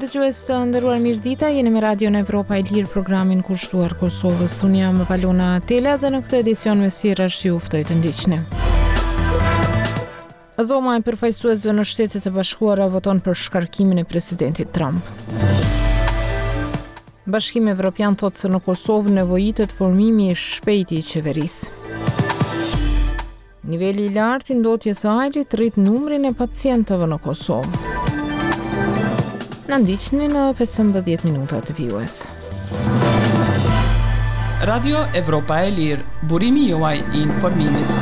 Dëgjues të nderuar, mirëdita, jeni me Radio në Evropa e Lirë, programin kushtuar Kosovës. Unë jam Valona Tela dhe në këtë edicion me sirrash ju ftoj të ndiqni. Dhoma e përfaqësuesve në Shtetet e Bashkuara voton për shkarkimin e presidentit Trump. Bashkimi Evropian thotë se në Kosovë nevojitet formimi i shpejtë i qeverisë. Niveli i lartë i ndotjes së ajrit rrit numrin e pacientëve në Kosovë. Në ndiqni në 15 minuta të vijues. Radio Evropa e Lirë, burimi juaj i informimit.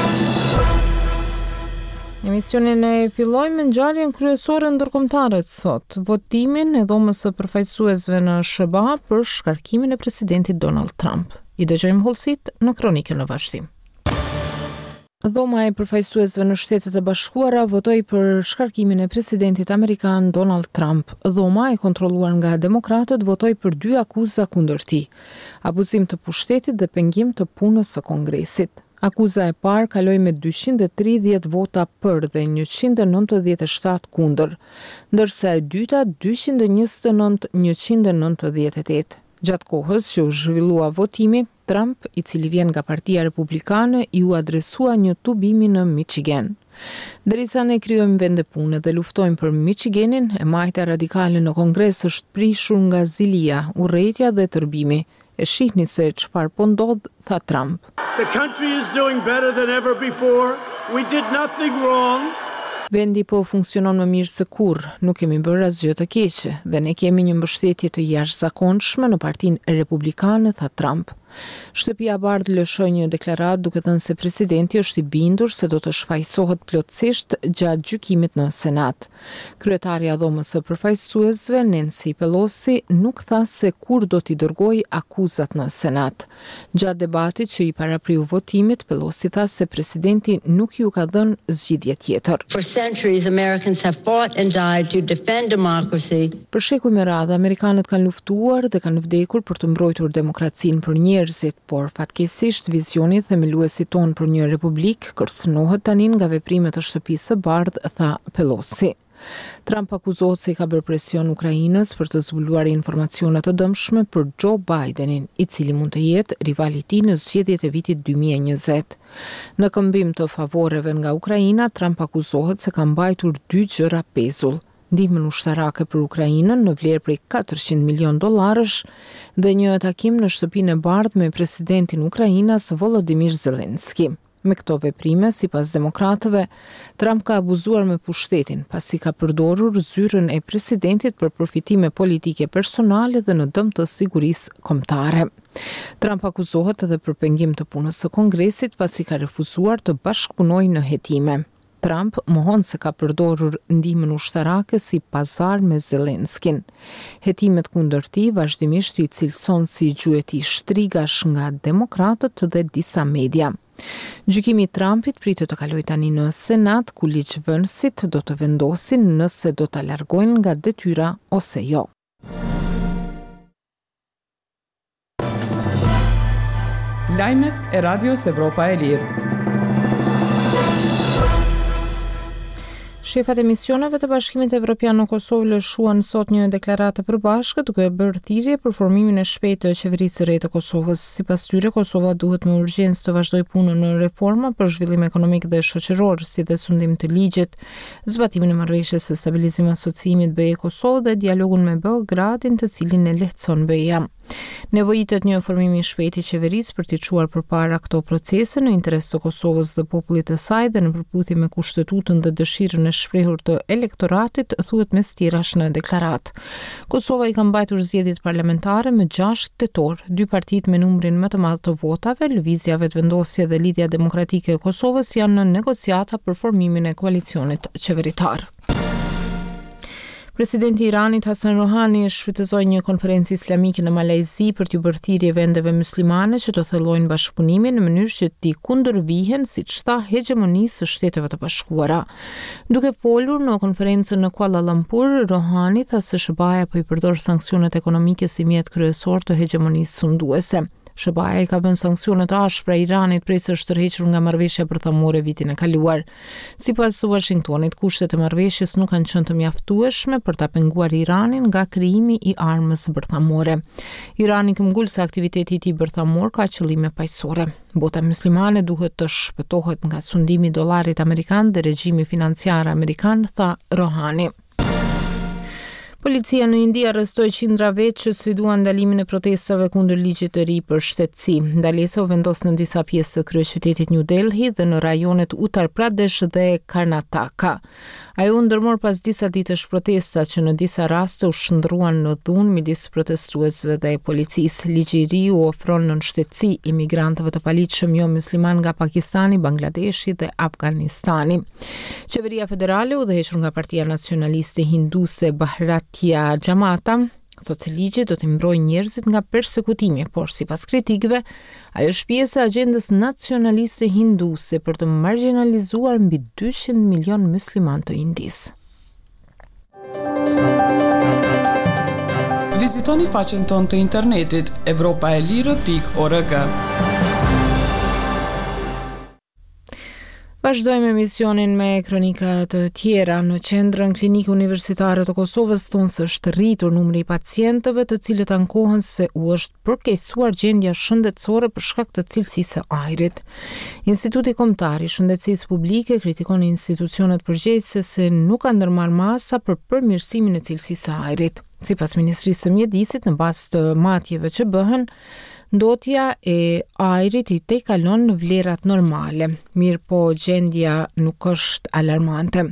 Emisionin e fillojmë me ngjarjen kryesore ndërkombëtare sot, votimin e dhomës së përfaqësuesve në SBA për shkarkimin e presidentit Donald Trump. I dëgjojmë hollësit në kronikën në vazhdim. Dhoma e përfaqësuesve në Shtetet e Bashkuara votoi për shkarkimin e presidentit amerikan Donald Trump. Dhoma e kontrolluar nga demokratët votoi për 2 akuza kundër tij: abuzim të pushtetit dhe pengim të punës së Kongresit. Akuza e parë kaloi me 230 vota për dhe 197 kundër, ndërsa e dyta 229-198. Gjatë kohës që u zhvillua votimi, Trump, i cili vjen nga Partia Republikane, ju adresua një tubimi në Michigan. Derisa ne krijojmë vende pune dhe luftojmë për Michiganin, e majta radikale në Kongres është prishur nga zilia, urrëtia dhe tërbimi. E shihni se çfarë po ndodh, tha Trump. The country is doing better than ever before. We did nothing wrong. Vendi po funksionon më mirë se kurrë, nuk kemi bërë asgjë të keqe dhe ne kemi një mbështetje të jashtëzakonshme në Partinë Republikane, tha Trump. Shtëpia e Bardhë lëshoi një deklaratë duke thënë se presidenti është i bindur se do të shfaqësohet plotësisht gjatë gjykimit në Senat. Kryetaria e dhomës së përfaqësuesve, Nancy Pelosi, nuk tha se kur do t'i dërgojë akuzat në Senat. Gjatë debatit që i parapriu votimit, Pelosi tha se presidenti nuk ju ka dhënë zgjidhje tjetër. For centuries Americans have fought and died to defend democracy. Për shekuj me radhë, amerikanët kanë luftuar dhe kanë vdekur për të mbrojtur demokracinë për njerëzit, por fatkeqësisht vizioni themeluesit ton për një republik kërcënohet tani nga veprimet e Shtëpisë së Bardhë, tha Pelosi. Trump akuzohet se i ka bërë presion Ukrainës për të zbuluar informacione të dëmshme për Joe Bidenin, i cili mund të jetë rivali i tij në zgjedhjet e vitit 2020. Në këmbim të favoreve nga Ukraina, Trump akuzohet se ka mbajtur 2 gjëra pezull: ndihmën ushtarake për Ukrainën në vlerë prej $400 milion dhe një takim në Shtëpinë e Bardhë me presidentin Ukrainas Volodymyr Zelensky. Me këto veprime, sipas demokratëve, Trump ka abuzuar me pushtetin, pasi ka përdorur zyrën e presidentit për përfitime politike personale dhe në dëm të sigurisë kombëtare. Trump akuzohet edhe për pengim të punës së Kongresit, pasi ka refuzuar të bashkëpunojë në hetime. Trump mohon se ka përdorur ndihmën ushtarake si pazar me Zelenskyn. Hetimet kundër tij vazhdimisht i cilëson si gjueti shtrigash nga demokratët dhe disa media. Gjykimi i Trumpit pritet të kalojë tani në Senat, ku ligjvënësit do të vendosin nëse do ta largojnë nga detyra ose jo. Lajmet e Radios Evropa e Lirë. Shefat e misioneve të Bashkimit Evropian në Kosovë lëshuan sot një deklaratë përbashkët duke bërë thirrje për formimin e shpejtë të qeverisë së re të Kosovës. Sipas tyre, Kosova duhet me urgjencë të vazhdojë punën në reforma për zhvillim ekonomik dhe shoqëror, si dhe sundim të ligjit, zbatimin e marrëveshjes së stabilizim asociimit BE-Kosovë dhe dialogun me Beogradin, të cilin e lehtëson BE-ja. Nevojitet një formim i shpejtë i qeverisë për t'i çuar përpara këto procese në interes të Kosovës dhe popullit të saj dhe në përputhje me kushtetutën dhe dëshirën e shprehur të elektoratit, thuhet mes tjerash në deklaratë. Kosova i ka mbajtur zgjedhjet parlamentare më 6 tetor. 2 partitë me numrin më të madh të votave, Lëvizja Vetëvendosje dhe Lidhja Demokratike e Kosovës, janë në negociata për formimin e koalicionit qeveritar. Presidenti i Iranit Hasan Rohani shfrytëzoi një konferencë islamike në Malajzi për t'u bërë thirrje vendeve muslimane që të thellojnë bashkëpunimin në mënyrë që t'i kundërvihen, siç tha, hegemonisë së Shteteve të Bashkuara. Duke folur në konferencën në Kuala Lumpur, Rohani tha se SBA-ja po i përdor sanksionet ekonomike si mjet kryesor të hegemonisë sunduese. SBA ka vënë sanksione të ashpra Iranit prej së shtërhequr nga marrëveshja bërthamore vitin e kaluar. Sipas Washingtonit, kushtet e marrëveshjes nuk kanë qenë të mjaftueshme për ta penguar Iranin nga krijimi i armës bërthamore. Irani këmbgul se aktiviteti i tij bërthamor ka qëllime paqësore. Bota muslimane duhet të shpëtohet nga sundimi i dollarit amerikan dhe regjimi financiar amerikan, tha Rohani. Policia në Indi arrestoi qindra vetë që sfiduan ndalimin e protestave kundër ligjit të ri për shtetësi. Ndalesa u vendos në disa pjesë të kryeqytetit New Delhi dhe në rajonet Uttar Pradesh dhe Karnataka. Ajo u ndërmor pas disa ditësh protesta që në disa raste u shndruan në dhunë midis protestuesve dhe policisë. Ligji i ri u ofron në shtetësi imigrantëve të paligjshëm jo musliman nga Pakistani, Bangladeshi dhe Afganistani. Qeveria federale udhëhequr nga Partia Nacionaliste Hinduse Bharatiya Janata thotë se ligji do të mbrojë njerëzit nga persekutimi, por sipas kritikëve, ajo është pjesë e agjendës nacionaliste hinduse për të marginalizuar mbi 200 milion musliman të Indisë. Vizitoni faqen tonë të internetit europaelire.org. Vazhdojmë emisionin me kronika të tjera. Në qendrën klinike universitare të Kosovës thonë se është rritur numri i pacientëve të cilët ankohen se u është përkeqësuar gjendja shëndetësore për shkak të cilësisë së ajrit. Instituti Kombëtar i Shëndetësisë Publike kritikon institucionet përgjegjëse se nuk kanë ndërmarrë masa për përmirësimin e cilësisë së ajrit. Sipas Ministrisë së Mjedisit, në bazë të matjeve që bëhen, ndotja e ajrit i tejkalon në vlerat normale, mirë po gjendja nuk është alarmante.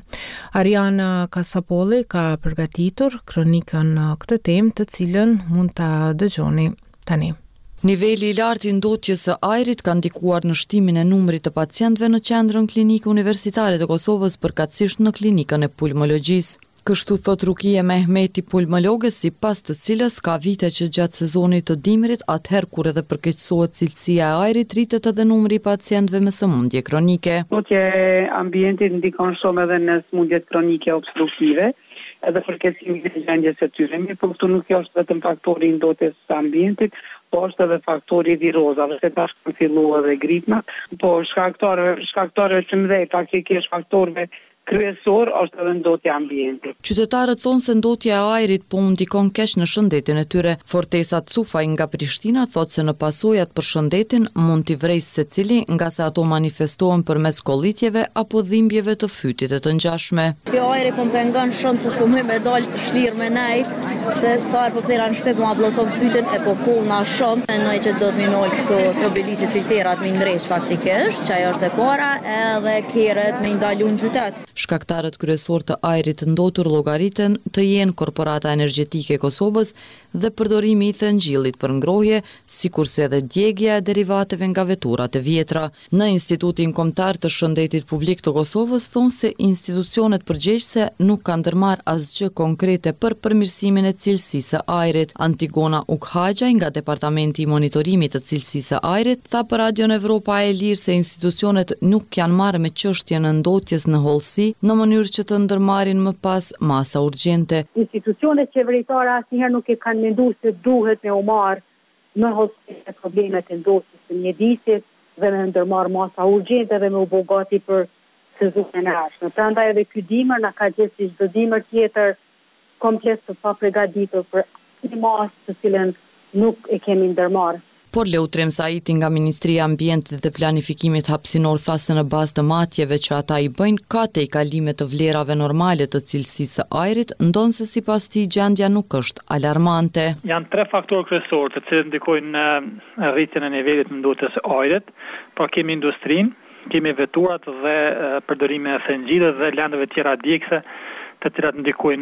Ariana Kasapolli ka përgatitur kronikën në këtë temë, të cilën mund ta dëgjoni tani. Niveli i lartë i ndotjes së ajrit ka ndikuar në shtimin e numrit të pacientëve në qendrën klinike universitare të Kosovës, përkatësisht në klinikën e pulmologjisë. Kështu thot Rukia Mehmeti, pulmologe, sipas të cilës ka vite që gjatë sezonit të dimrit, atëherë kur edhe përkeqësohet cilësia e ajrit, rritet edhe numri i pacientëve me sëmundje kronike. Ndotja e ambientit ndikon shumë edhe në sëmundjet kronike obstruktive, edhe përkeqësimin e gjendjes së tyre. Por këtu nuk është vetëm faktori i ndotjes së ambientit, po është edhe faktori i virozave, se tash kanë filluar edhe gripna, po shkaktorëve të mëdhenj, faktikisht faktorëve kryesor është edhe ndotja e ambientit. Qytetarët thonë se ndotja e ajrit po ndikon keq në shëndetin e tyre. Fortesa Cufaj nga Prishtina thotë se në pasojat për shëndetin mund t'i vrejë secili, nga se ato manifestohen përmes kollitjeve apo dhimbjeve të fytit e të ngjashme. Kjo ajri po më pengon shumë se s'po më me dal shlirë me nejt, se sa herë po kthera në shtëpi po ma bllokon fytin e po kullna shumë. Mendoj që do të minoj këto trobiliçet filtrerat me ndresh faktikisht, që ajo është e para, edhe kerret me ndalu në qytet. Shkaktarët kryesor të ajrit të ndotur llogariten të jenë Korporata Energjetike e Kosovës dhe përdorimi i thëngjillit për ngrohje, sikurse edhe djegja e derivateve nga veturat e vjetra. Në Institutin Kombëtar të Shëndetit Publik të Kosovës thonë se institucionet përgjegjëse nuk kanë ndërmarrë asgjë konkrete për përmirësimin e cilësisë së ajrit. Antigona Ukhaxha nga Departamenti i Monitorimit të Cilësisë së Ajrit tha për Radion Evropa e Lirë se institucionet nuk janë marrë me çështjen e ndotjes në hollësi në mënyrë që të ndërmarrin më pas masa urgjente. Institucionet qeveritare asnjëherë nuk e kanë menduar se duhet me u marrë në hollësi e problemet e ndotjes së mjedisit dhe me ndërmarrë masa urgjente dhe me u bë gati për sezonin e ardhshëm. Prandaj edhe ky dimër na ka gjetur si çdo dimër tjetër komplet të paprgatitur për një masë të cilën nuk e kemi ndërmarrë. Por Leutrem Saiti nga Ministria e Ambientit dhe Planifikimit Hapësinor tha se në bazë të matjeve që ata i bëjnë, ka tejkalime të vlerave normale të cilësisë së ajrit, ndonse sipas tij gjendja nuk është alarmante. Janë 3 faktorë kryesorë të cilët ndikojnë në rritjen e nivelit të ndotjes së ajrit. Pra kemi industrinë, kemi veturat dhe përdorimin e thëngjillit dhe lëndëve tjera djegëse, të cilat ndikojnë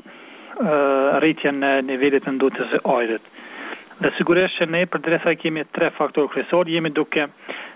në rritjen e nivelit të ndotjes së ajrit. Dhe sigurisht që ne përderisa kemi 3 faktorë kryesor, jemi duke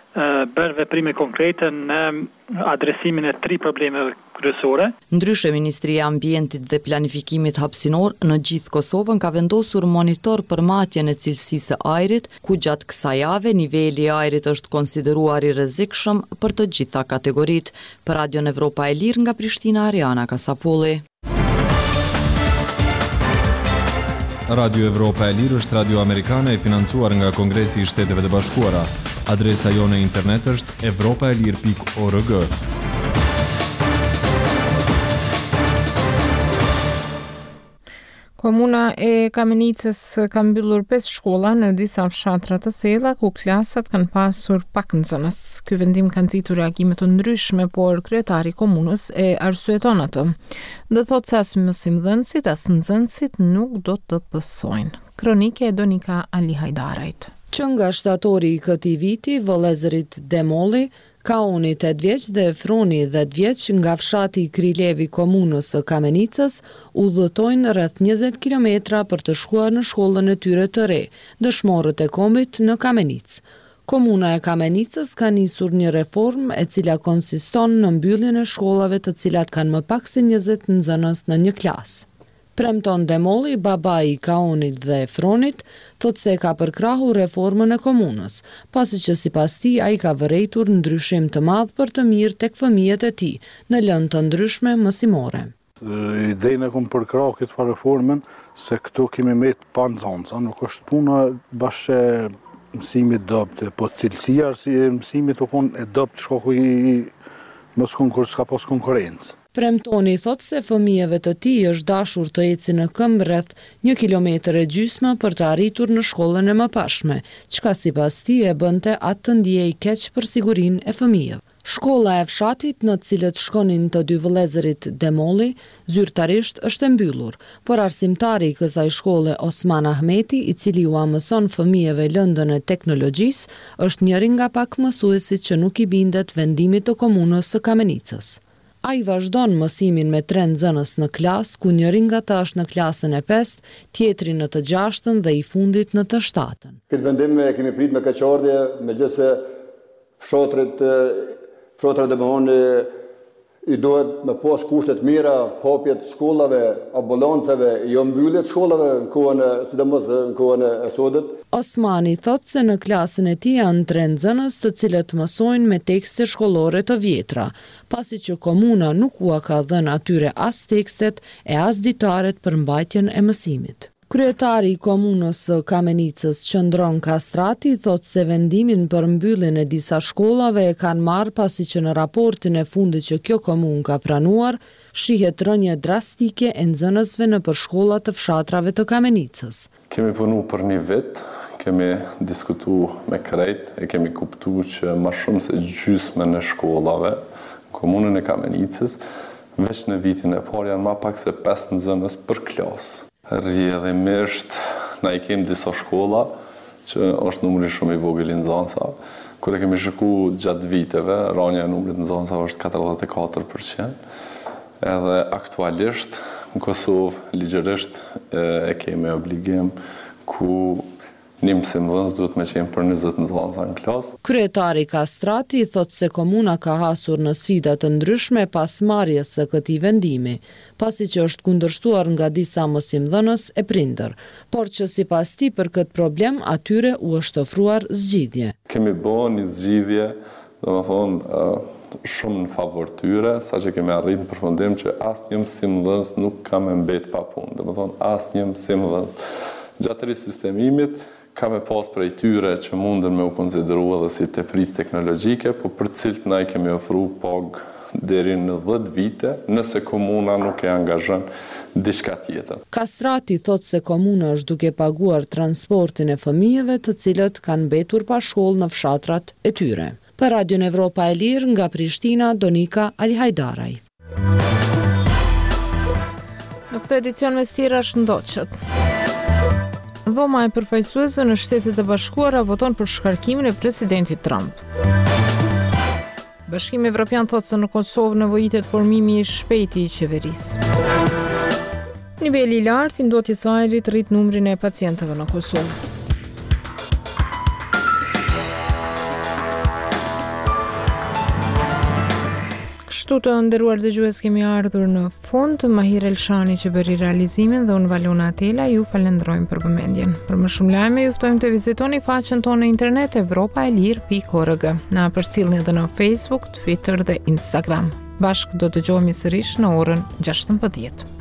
bërë veprime konkrete në adresimin e 3 problemeve kryesore. Ndryshe, Ministria e Ambientit dhe Planifikimit Hapësinor në gjithë Kosovën ka vendosur monitor për matjen e cilësisë së ajrit, ku gjatë kësaj jave niveli i ajrit është konsideruar i rrezikshëm për të gjitha kategoritë. Për Radion Evropa e Lirë nga Prishtina, Ariana Kasapolli. Radio Evropa e Lirë është radio amerikane e financuar nga Kongresi i Shteteve të Bashkuara. Adresa jone internet është evropaelir.org. Komuna e Kamenicës ka mbyllur 5 shkolla në disa fshatra të thella ku klasat kanë pasur pak nxënës. Ky vendim ka nxitur reagime të ndryshme, por kryetari i komunës e arsyeton atë. Do thotë se as mësimdhënësit as nxënësit nuk do të pësojnë. Kronike e Donika Ali Hajdarajt. Që nga shtatori i këtij viti, vëllezërit Demolli, Kauni 8 vjeç dhe Froni 10 vjeç nga fshati i Krilevi komunës së Kamenicës udhëtojnë rreth 20 kilometra për të shkuar në shkollën e tyre të re, dëshmorët e kombit në Kamenicë. Komuna e Kamenicës ka nisur një reformë e cila konsiston në mbylljen e shkollave të cilat kanë më pak se 20 nxënës në një klasë. Premton Demolli, babai i Kaunit dhe Fronit, thotë se ka përkrahur reformën e komunës, pasi që sipas tij ai ka vërejtur ndryshim të madh për të mirë tek fëmijët e tij në lëndë të ndryshme mësimore. Ideja e kom përkrahur këtë reformën se këtu kemi met pa nxënësa, nuk është puna bashkë mësimit dopt, po cilësia e mësimit u kon e dopt shkoku i mos konkurs ka pas konkurrencë. Premtoni thotë se fëmijëve të tij është dashur të ecin në këmbë rreth 1,5 kilometër për të arritur në shkollën e mëpashme, çka sipas tij e bënte atë të ndiej keq për sigurinë e fëmijëve. Shkolla e fshatit në të cilët shkonin të dy vëllezërit Demolli zyrtarisht është e mbyllur, por arsimtari i kësaj shkolle Osman Ahmeti, i cili u mëson fëmijëve lëndën e teknologjisë, është njëri nga pak mësuesit që nuk i bindet vendimit të komunës së Kamenicës. Ai vazhdon mësimin me 3 nxënës në klasë, ku njëri nga ta është në klasën e 5, tjetri në të 6 dhe i fundit në të 7. Këtë vendim e kemi prit me keqardhje, megjithëse fshatrat domthonë i duhet me pas kushtet mira, hapjet shkollave, ambulancave, jo mbylljet shkollave në kohën sidomos në kohën e sodit. Osmani thotë se në klasën e tij janë 3 nxënës të cilët mësojnë me tekste shkollore të vjetra, pasi që komuna nuk ua ka dhënë atyre as tekstet e as ditaret për mbajtjen e mësimit. Kryetari i komunës së Kamenicës, Qëndron Kastrati, thotë se vendimin për mbylljen e disa shkollave e kanë marrë pasi që në raportin e fundit që kjo komunë ka pranuar, shihet rënje drastike e nxënësve në shkolla të fshatrave të Kamenicës. Kemi punu për një vit, kemi diskutu me krejt, e kemi kuptu që ma shumë se gjysmën e shkollave, komunën e Kamenicës, veç në vitin e parë janë ma pak se 5 nxënës për klasë. Rrjedhimisht na i kemi disa shkolla që është numri shumë i vogël i nxënësave. Kur e kemi shikuar gjatë viteve, rënja e numrit të nxënësave është 44%. Edhe aktualisht në Kosovë ligjërisht e kemi obligim ku një mësimdhënës duhet me qenë për 20 nxënësa në klasë. Kryetari Kastrati thotë se komuna ka hasur në sfida të ndryshme pas marrjes së këtij vendimi, pasi që është kundërshtuar nga disa mësimdhënës e prindër, por që sipas tij për këtë problem atyre u është ofruar zgjidhje. Kemi bërë një zgjidhje, domethënë shumë në favor tyre, saqë kemi arritur në përfundim që asnjë mësimdhënës nuk ka më mbet pa punë, domethënë asnjë mësimdhënës. Gjatë risistemimit ka me pas prej tyre që mundën me u konsideru edhe si tepris teknologjike, po për cilët na i kemi ofru pagë deri në 10 vite, nëse komuna nuk e angazhon diçka tjetër. Kastrati thotë se komuna është duke paguar transportin e fëmijëve të cilët kanë mbetur pa shkollë në fshatrat e tyre. Për Radion Evropa e Lirë nga Prishtina, Donika Alihajdaraj. Në këtë edicion me stira shëndoqët. Dhoma e përfaqësuesve në Shtetet e Bashkuara voton për shkarkimin e presidentit Trump. Bashkimi Evropian thotë se në Kosovë nevojitet formimi i shpejtë i qeverisë. Niveli i lartë i ndotjes së ajrit rrit numrin e pacientëve në Kosovë. Kështu të nderuar dëgjues, kemi ardhur në fund. Mahir Elshani që bëri realizimin dhe unë Valona Atela ju falenderojmë për vëmendjen. Për më shumë lajme ju ftojmë të vizitoni faqen tonë në internet evropaelir.org. Na përcjellni edhe në Facebook, Twitter dhe Instagram. Bashkë do të dëgjohemi sërish në orën 16.